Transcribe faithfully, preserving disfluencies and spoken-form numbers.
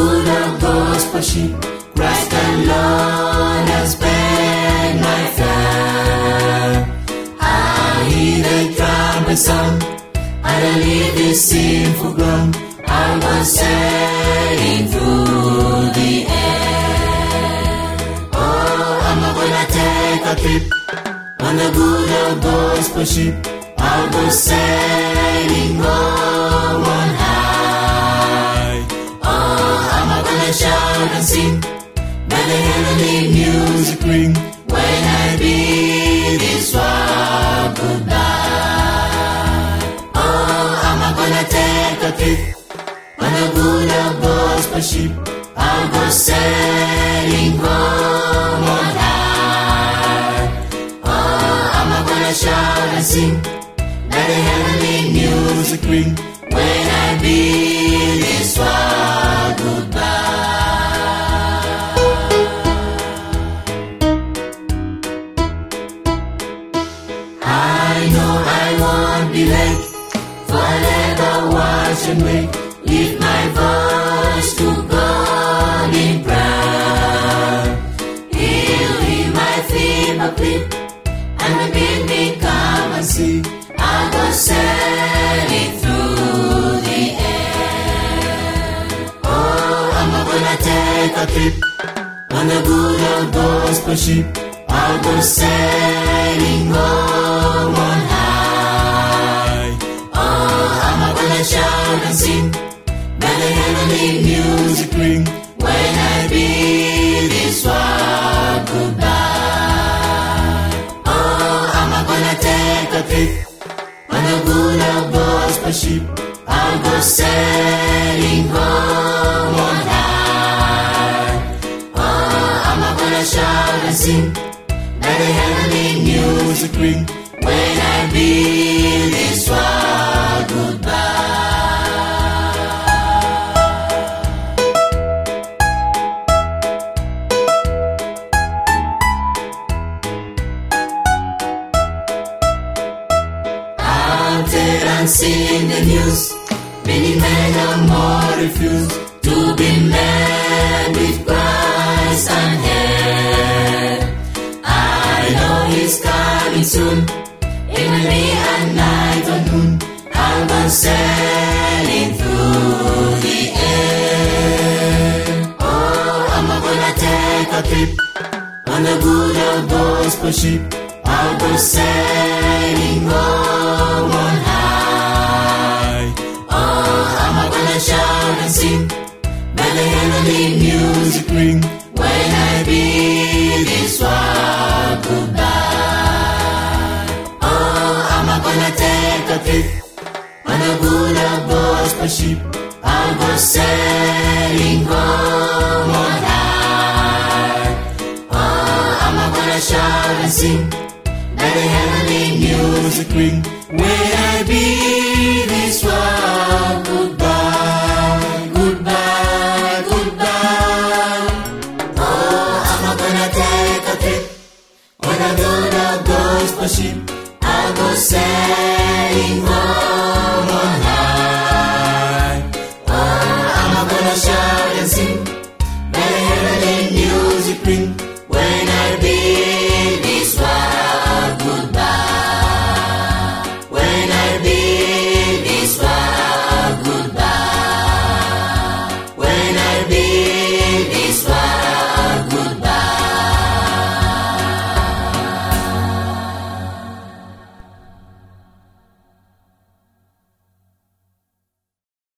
good old gospel sheep, Christ alone has been my fare. I hear the trumpet sound, I don't leave this sinful ground, I'll go sailing through the air. Oh, I'm not gonna take a trip on the good old gospel ship, I'll go sailing home on high. Oh, I'm not gonna shout and sing, let the heavenly music ring when I bid this world goodbye. Oh, I'm not gonna take a trip on a good old gospel ship, I'll go sailing home on high. Oh, I'm not gonna shout and sing, let the heavenly music ring when I bid this world goodbye. I know I won't be late, for I'll never watch and wait, lift my voice to God in prayer. He'll hear my feeble plea, and will bid me come and see, I'll go sailing through the air. Oh, I'm not gonna take a trip on a good old gospel ship, I'll go sailing home on high. Oh, I'm not gonna shout and sing, let the heavenly music ring when I bid this world goodbye. Oh, I'm not gonna take a trip on a good old gospel ship, I'll go sailing home on high. Oh, I'm not gonna shout and sing, let the heavenly music ring when I bid this world goodbye. Out there and seeing the news, many men or more refuse to be met with Christ and head. I know He's coming soon, it will be at night or noon, I'll go sailing through the air. Oh, I'm not gonna take a trip on a good old gospel ship, I'll go sailing home on high. Oh, I'm not gonna shout and sing, let the heavenly music ring when I bid this world goodbye. Oh, I'm not gonna take a trip on a good old gospel ship, I'll go sailing home on high. Oh, I'm not gonna shout and sing, let the heavenly music ring when